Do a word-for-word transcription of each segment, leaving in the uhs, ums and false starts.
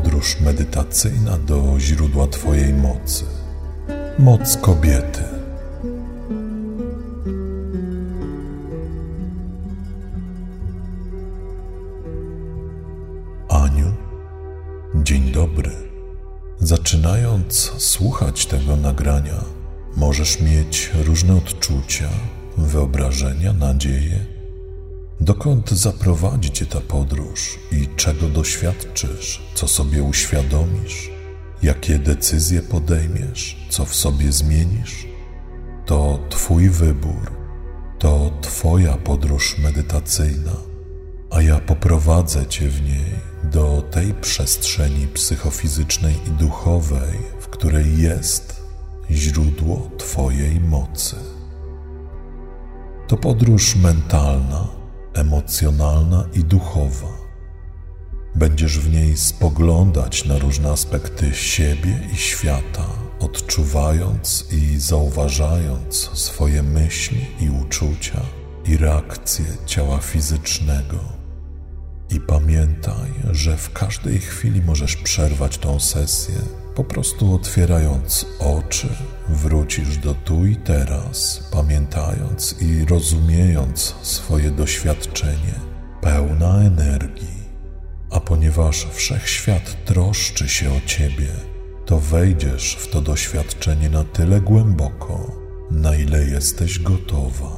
podróż medytacyjna do źródła Twojej mocy. Moc kobiety. Aniu, dzień dobry. Zaczynając słuchać tego nagrania, możesz mieć różne odczucia, wyobrażenia, nadzieje. Dokąd zaprowadzi Cię ta podróż i czego doświadczysz, co sobie uświadomisz, jakie decyzje podejmiesz, co w sobie zmienisz? To Twój wybór, to Twoja podróż medytacyjna, a ja poprowadzę Cię w niej do tej przestrzeni psychofizycznej i duchowej, w której jest źródło Twojej mocy. To podróż mentalna, emocjonalna i duchowa. Będziesz w niej spoglądać na różne aspekty siebie i świata, odczuwając i zauważając swoje myśli i uczucia i reakcje ciała fizycznego. I pamiętaj, że w każdej chwili możesz przerwać tą sesję, po prostu otwierając oczy, wrócisz do tu i teraz, pamiętając i rozumiejąc swoje doświadczenie, pełna energii. A ponieważ wszechświat troszczy się o Ciebie, to wejdziesz w to doświadczenie na tyle głęboko, na ile jesteś gotowa.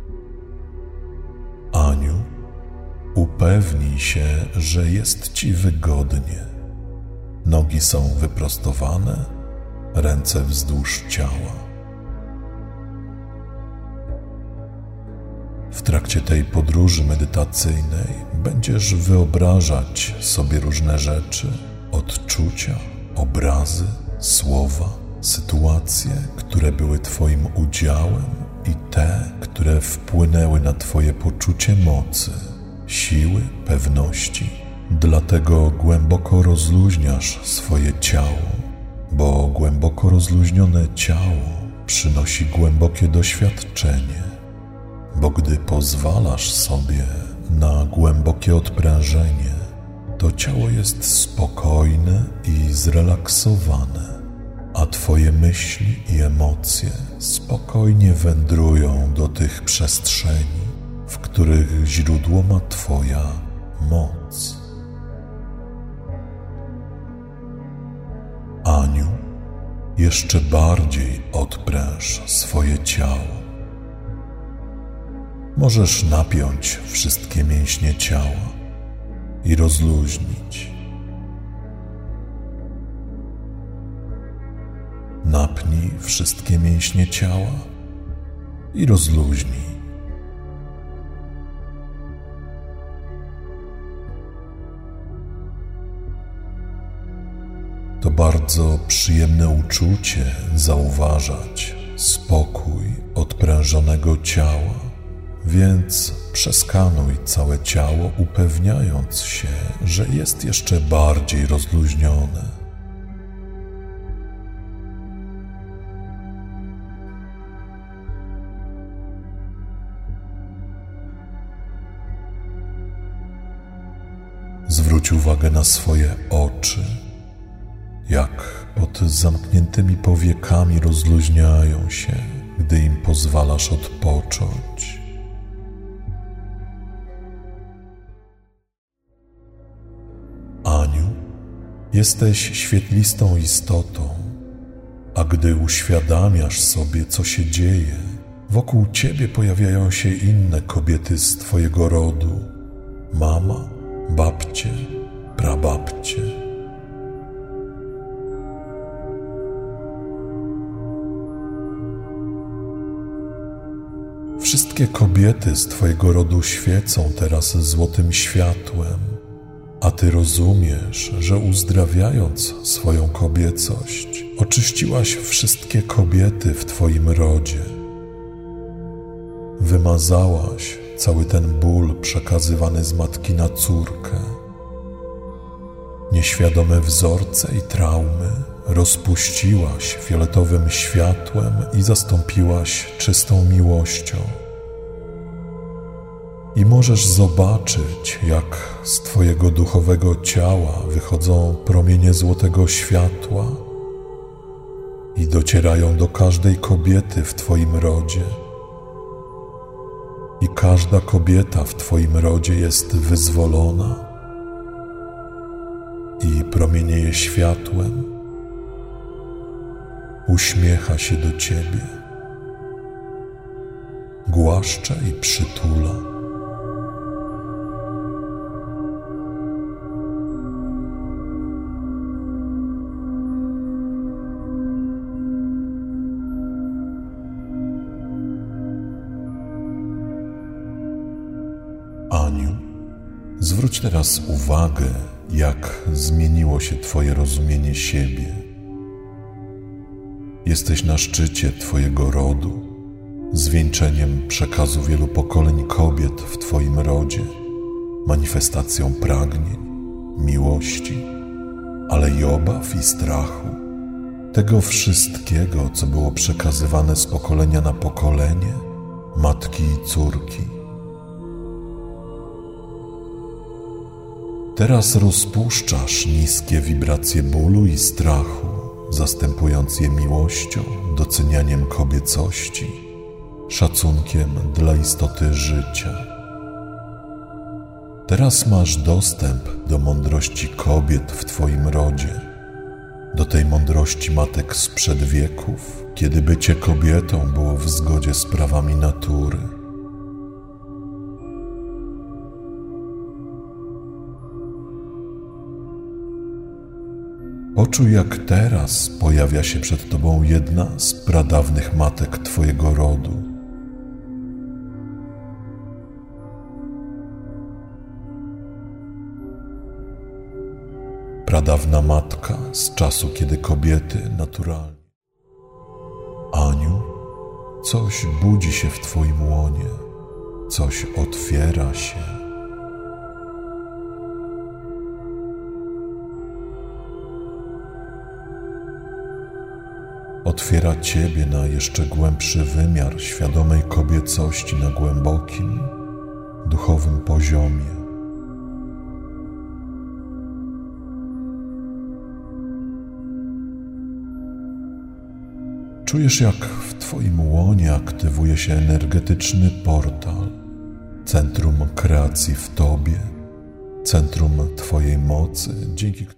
Aniu, upewnij się, że jest Ci wygodnie. Nogi są wyprostowane, ręce wzdłuż ciała. W trakcie tej podróży medytacyjnej będziesz wyobrażać sobie różne rzeczy, odczucia, obrazy, słowa, sytuacje, które były Twoim udziałem i te, które wpłynęły na Twoje poczucie mocy, siły, pewności. Dlatego głęboko rozluźniasz swoje ciało, bo głęboko rozluźnione ciało przynosi głębokie doświadczenie, bo gdy pozwalasz sobie na głębokie odprężenie, to ciało jest spokojne i zrelaksowane, a Twoje myśli i emocje spokojnie wędrują do tych przestrzeni, w których źródło ma Twoja moc. Aniu, jeszcze bardziej odpręż swoje ciało. Możesz napiąć wszystkie mięśnie ciała i rozluźnić. Napnij wszystkie mięśnie ciała i rozluźnij. To bardzo przyjemne uczucie zauważać spokój odprężonego ciała, więc przeskanuj całe ciało, upewniając się, że jest jeszcze bardziej rozluźnione. Zwróć uwagę na swoje oczy, jak pod zamkniętymi powiekami rozluźniają się, gdy im pozwalasz odpocząć. Aniu, jesteś świetlistą istotą, a gdy uświadamiasz sobie, co się dzieje, wokół Ciebie pojawiają się inne kobiety z Twojego rodu, mama, babcie, prababcie. Wszystkie kobiety z Twojego rodu świecą teraz złotym światłem, a Ty rozumiesz, że uzdrawiając swoją kobiecość, oczyściłaś wszystkie kobiety w Twoim rodzie. Wymazałaś cały ten ból przekazywany z matki na córkę. Nieświadome wzorce i traumy rozpuściłaś fioletowym światłem i zastąpiłaś czystą miłością. i możesz zobaczyć, jak z Twojego duchowego ciała wychodzą promienie złotego światła i docierają do każdej kobiety w Twoim rodzie. I każda kobieta w Twoim rodzie jest wyzwolona i promienieje światłem, uśmiecha się do Ciebie, głaszcze i przytula. Aniu, zwróć teraz uwagę, jak zmieniło się Twoje rozumienie siebie. Jesteś na szczycie Twojego rodu, zwieńczeniem przekazu wielu pokoleń kobiet w Twoim rodzie, manifestacją pragnień, miłości, ale i obaw i strachu, tego wszystkiego, co było przekazywane z pokolenia na pokolenie, matki i córki. Teraz rozpuszczasz niskie wibracje bólu i strachu, zastępując je miłością, docenianiem kobiecości, szacunkiem dla istoty życia. Teraz masz dostęp do mądrości kobiet w Twoim rodzie, do tej mądrości matek sprzed wieków, kiedy bycie kobietą było w zgodzie z prawami natury. Poczuj, jak teraz pojawia się przed Tobą jedna z pradawnych matek Twojego rodu. Pradawna matka z czasu, kiedy kobiety naturalnie. Aniu, coś budzi się w Twoim łonie, coś otwiera się. Otwiera Ciebie na jeszcze głębszy wymiar świadomej kobiecości na głębokim, duchowym poziomie. Czujesz, jak w Twoim łonie aktywuje się energetyczny portal, centrum kreacji w Tobie, centrum Twojej mocy, dzięki któremu